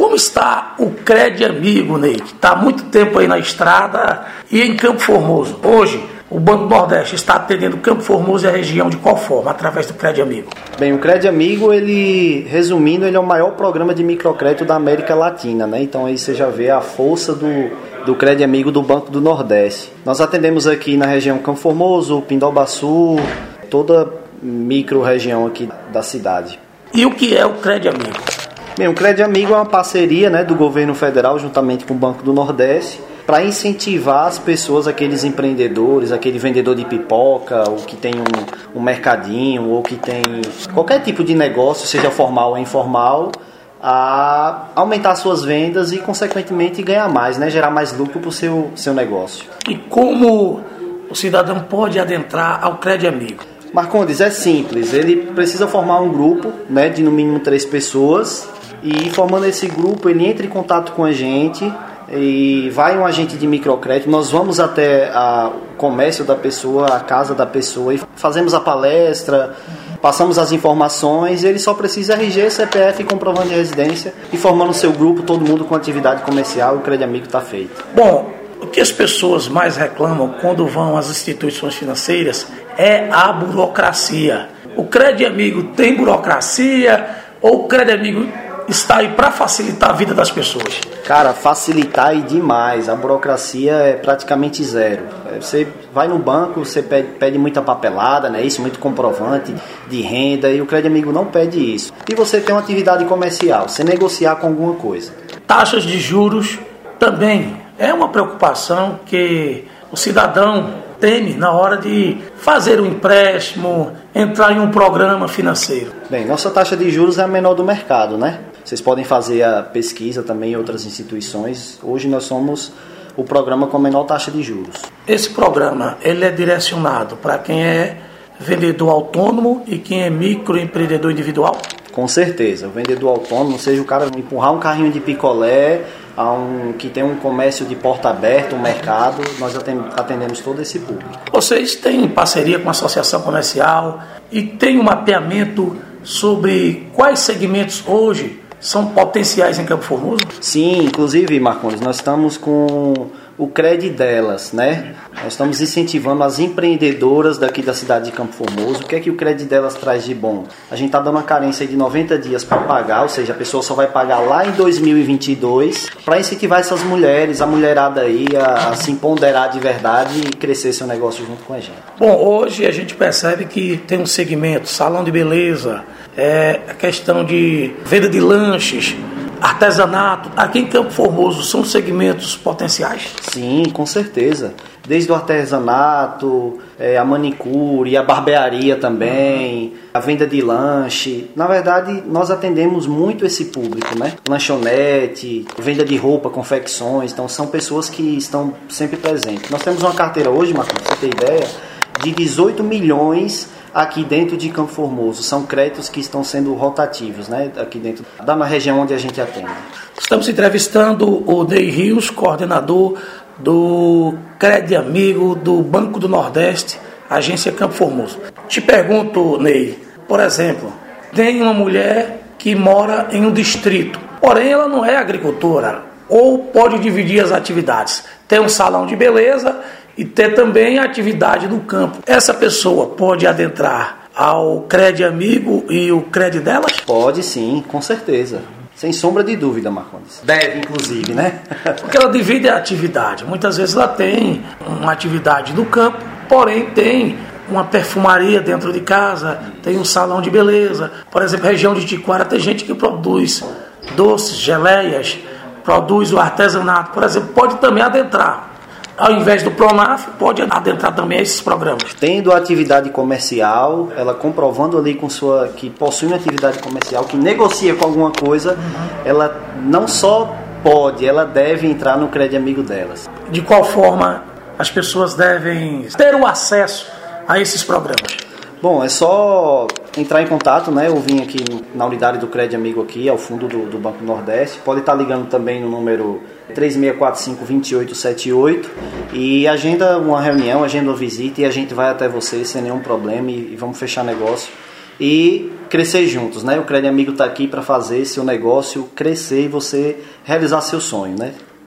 Como está o Cred Amigo, Ney, que está há muito tempo aí na estrada e em Campo Formoso? Hoje, o Banco do Nordeste está atendendo Campo Formoso e a região de qual forma? Através do Cred Amigo? Bem, o Cred Amigo, resumindo, ele é o maior programa de microcrédito da América Latina, né? Então aí você já vê a força do Cred Amigo do Banco do Nordeste. Nós atendemos aqui na região Campo Formoso, Pindobaçu, toda micro-região aqui da cidade. E o que é o Cred Amigo? Bem, o Cred Amigo é uma parceria, né, do governo federal juntamente com o Banco do Nordeste para incentivar as pessoas, aqueles empreendedores, aquele vendedor de pipoca, ou que tem um mercadinho, ou que tem qualquer tipo de negócio, seja formal ou informal, a aumentar suas vendas e, consequentemente, ganhar mais, né, gerar mais lucro para o seu negócio. E como o cidadão pode adentrar ao Cred Amigo? Marcondes, é simples, ele precisa formar um grupo, né, de no mínimo 3 pessoas, e formando esse grupo ele entra em contato com a gente e vai um agente de microcrédito, nós vamos até o comércio da pessoa, a casa da pessoa e fazemos a palestra, passamos as informações, ele só precisa RG, CPF e comprovante de residência e formando o seu grupo, todo mundo com atividade comercial, o Cred Amigo está feito. Bom, o que as pessoas mais reclamam quando vão às instituições financeiras é a burocracia. O Cred Amigo tem burocracia ou o Cred Amigo está aí para facilitar a vida das pessoas? Cara, facilitar e demais. A burocracia é praticamente zero. Você vai no banco, você pede muita papelada, né? Isso, muito comprovante de renda, e o Cred Amigo não pede isso. E você tem uma atividade comercial, você negociar com alguma coisa. Taxas de juros também é uma preocupação que o cidadão teme na hora de fazer um empréstimo, entrar em um programa financeiro. Bem, nossa taxa de juros é a menor do mercado, né? Vocês podem fazer a pesquisa também em outras instituições. Hoje nós somos o programa com a menor taxa de juros. Esse programa, ele é direcionado para quem é vendedor autônomo e quem é microempreendedor individual? Com certeza. O vendedor autônomo, seja o cara empurrar um carrinho de picolé, que tem um comércio de porta aberta, um mercado, nós atendemos todo esse público. Vocês têm parceria com a associação comercial e tem um mapeamento sobre quais segmentos hoje são potenciais em Campo Formoso? Sim, inclusive, Marcondes, nós estamos com o Cred Delas, né? Nós estamos incentivando as empreendedoras daqui da cidade de Campo Formoso. O que é que o Cred Delas traz de bom? A gente está dando uma carência de 90 dias para pagar, ou seja, a pessoa só vai pagar lá em 2022, para incentivar essas mulheres, a mulherada aí, a se empoderar de verdade e crescer seu negócio junto com a gente. Bom, hoje a gente percebe que tem um segmento, salão de beleza, a questão de venda de lanches, artesanato. Aqui em Campo Formoso são segmentos potenciais? Sim, com certeza. Desde o artesanato, a manicure, a barbearia também, a venda de lanche. Na verdade, nós atendemos muito esse público, né? Lanchonete, venda de roupa, confecções. Então, são pessoas que estão sempre presentes. Nós temos uma carteira hoje, Marcos, pra você ter ideia, de 18 milhões aqui dentro de Campo Formoso. São créditos que estão sendo rotativos, né? Aqui dentro da região onde a gente atende. Estamos entrevistando o Ney Rios, coordenador do Cred Amigo do Banco do Nordeste, agência Campo Formoso. Te pergunto, Ney, por exemplo, tem uma mulher que mora em um distrito, porém ela não é agricultora, ou pode dividir as atividades. Tem um salão de beleza e ter também a atividade no campo. Essa pessoa pode adentrar ao Cred Amigo e o Cred Delas? Pode sim, com certeza. Sem sombra de dúvida, Marcondes. Deve, inclusive, né? Porque ela divide a atividade. Muitas vezes ela tem uma atividade no campo, porém tem uma perfumaria dentro de casa, tem um salão de beleza. Por exemplo, região de Tiquara tem gente que produz doces, geleias, produz o artesanato. Por exemplo, pode também adentrar. Ao invés do Pronaf, pode adentrar também esses programas. Tendo atividade comercial, ela comprovando ali que possui uma atividade comercial, que negocia com alguma coisa, ela não só pode, ela deve entrar no Cred Amigo Delas. De qual forma as pessoas devem ter o acesso a esses programas? Bom, é só entrar em contato, né? Eu vim aqui na unidade do Cred Amigo aqui, ao fundo do Banco do Nordeste. Pode estar ligando também no número 3645-2878 e agenda uma reunião, agenda uma visita e a gente vai até você sem nenhum problema e vamos fechar negócio e crescer juntos, né? O Crédito Amigo está aqui para fazer seu negócio crescer e você realizar seu sonho, né?